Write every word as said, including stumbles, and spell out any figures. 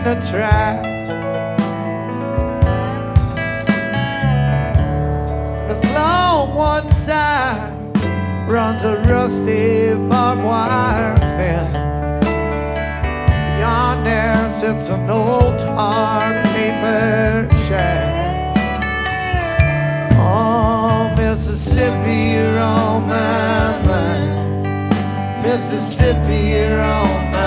the track. Along one side runs a rusty barbed wire fence. Beyond there sits an old tar paper shack. Oh, Mississippi, you're on my mind. Mississippi, you're on my mind.